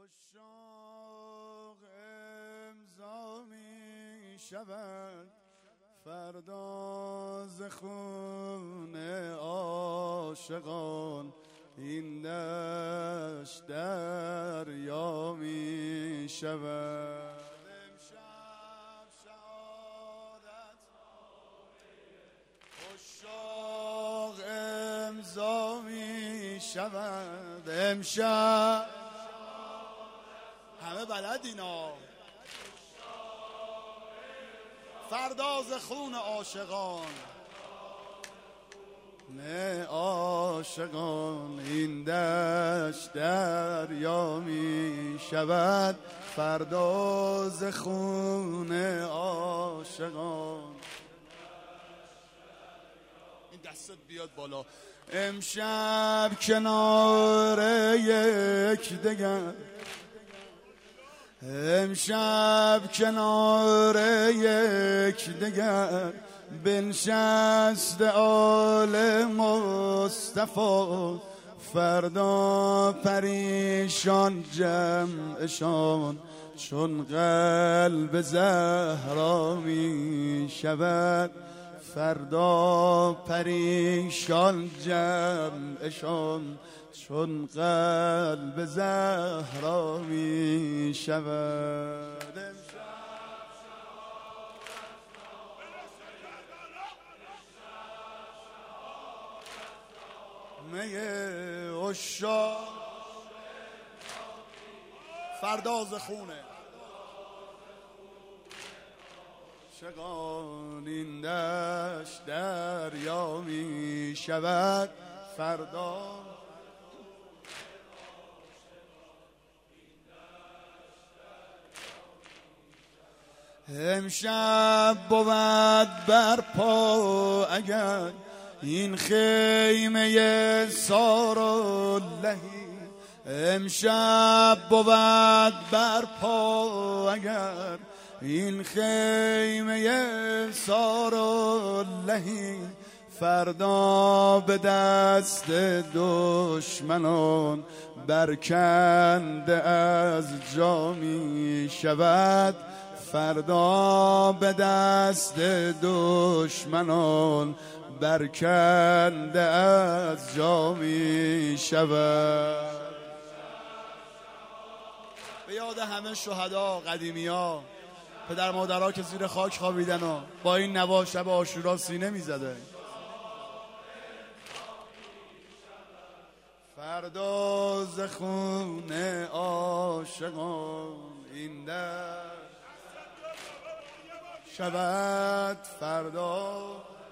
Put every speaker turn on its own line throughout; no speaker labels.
عشاق امضا می شود فردا ز خون عاشقان، این دشت دریا می شود. امشب شهادت عشاق امضا می شود، امشب همه بلدینا فردا ز خون عاشقان، نه عاشقان این دشت دریا می شود فردا ز خون عاشقان. این دستت بیاد بالا. امشب کنار یکدیگر، امشب کنار یکدیگر بنشست آل مصطفی، فردا پریشان جمعشان چون قلب زهرا می شود، فردا پریشان جمعشان چون قلب زهرا می شود. می عشاق فردا ز خونه عاشقان، این دشت دریا می شود فردا. امشب بود برپا اگر این خیمه ساراللهی، امشب بود برپا اگر این خیمه ساراللهی، فردا به دست دشمنان برکنده از جا می شود، فردا به دست دشمنان برکنده از جا می شود. به یاد همه شهدا قدیمی ها، پدر مادرها که زیر خاک خوابیدن و با این نوا شب عاشورا سینه می زده. فردا ز خون عاشقان این دشت شود فردا.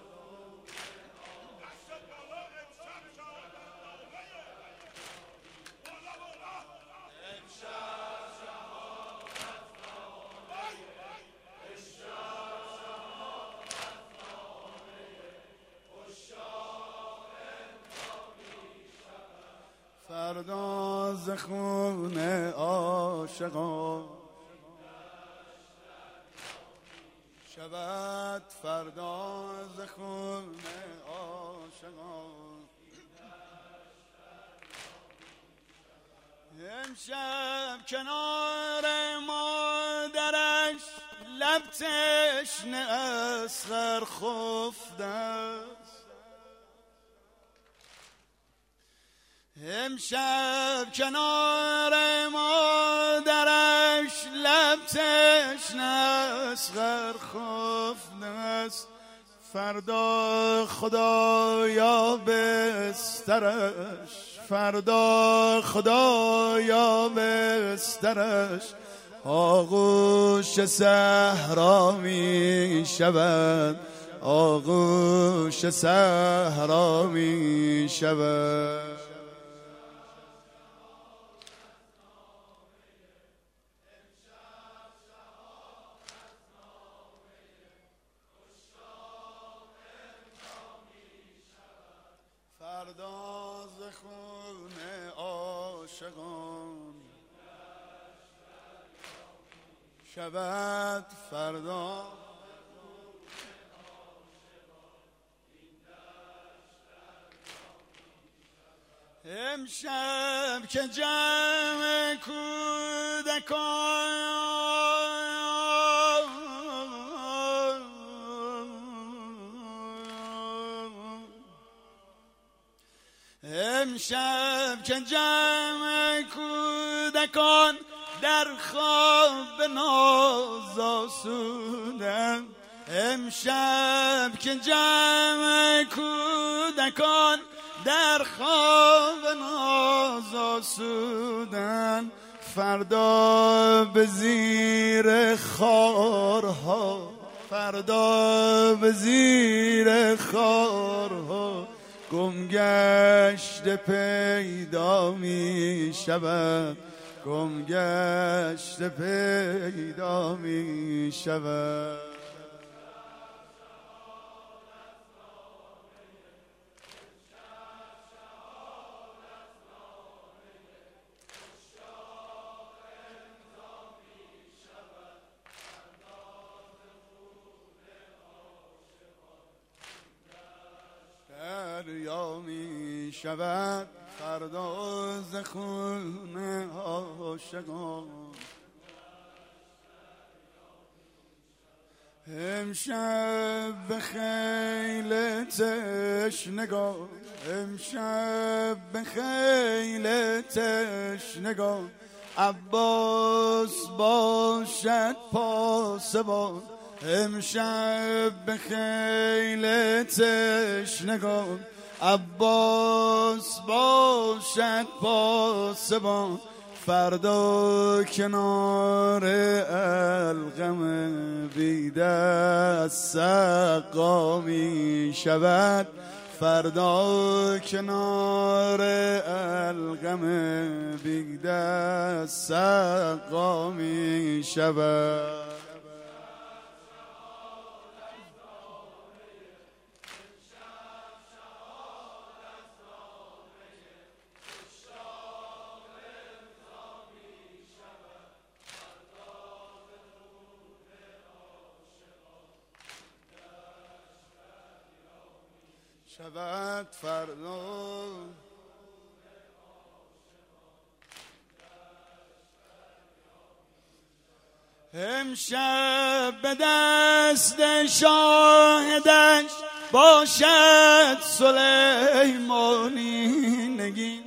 فردا ز خون عاشقان شود فردا ز خون عاشقان. امشب کنار مادرش لب تشنه اصغر خفته است، امشب کنار مادرش لب تشنه اصغر خفته است، فردا خدایا بسترش، فردا خدایا بسترش آغوش صحرا می شود، آغوش صحرا می شود. فردا ز خون عاشقان شود فردا. امشب که جمع امشب که جمع کودکان در خواب ناز آسودند، امشب که جمع کودکان در خواب ناز آسودند، فردا به زیر خارها، فردا به زیر خارها گمگشته پیدا می شود، گمگشته پیدا می شود. دریا می شود فردا ز خون عاشقان، امشب به خیل تشنگان، امشب به خیل تشنگان عباس باشد پاسبان، امشب به خیل تشنگان عباس باشد پاسبان، فردا کنار القم بی دست سقا می شود، فردا کنار القم بی دست سقا می شود. شود فردا امشب به دست شاهدش باشد سلیمانی نگین،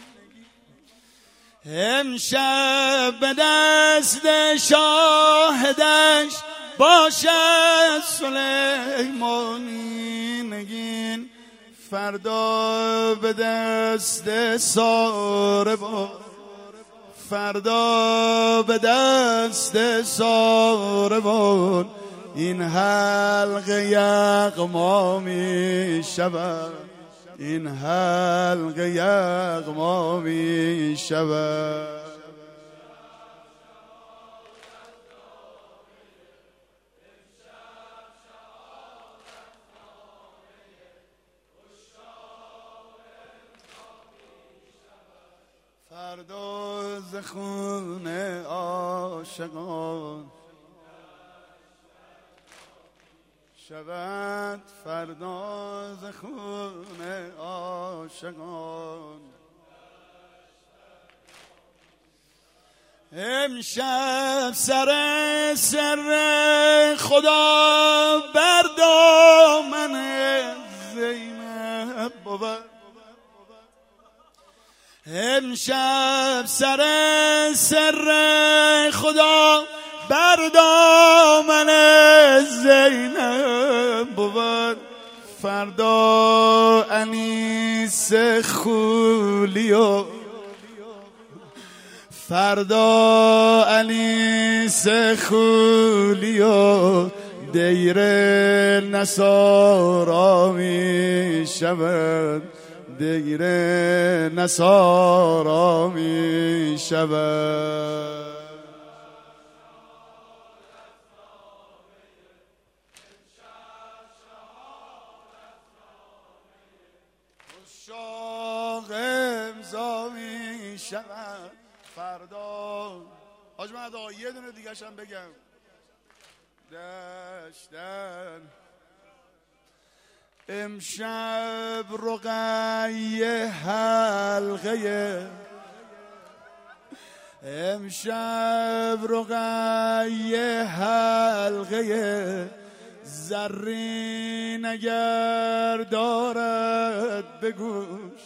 امشب به دست شاهدش باشد سلیمانی نگین، فردا به دست ساربان، فردا به دست ساربان این حلقه یغما می شود، این حلقه یغما می شود. فردا ز خون عاشقان شود، فردا ز خون عاشقان امشب سر خدا بر دامن زینب بود، امشب سر خدا بر دامن زینب بود، فردا انیس خولیو، فردا انیس خولیو دیر نصارا می شود، دیر نصارا می شود. عشاق امضا می شود فردا. حاج محمد آقا یه دونه دیگه شم بگم. دشتن امشب رقیه حلقه امشب رقیه حلقه زرین اگر دارد به گوش،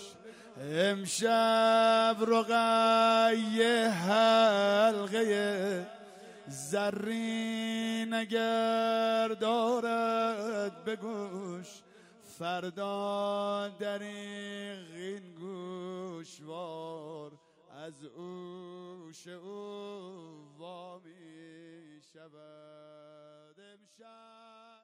امشب رقیه حلقه زرین اگر دارد به گوش، فردا دریغ گوشوار از اوش او وامی شود. امشب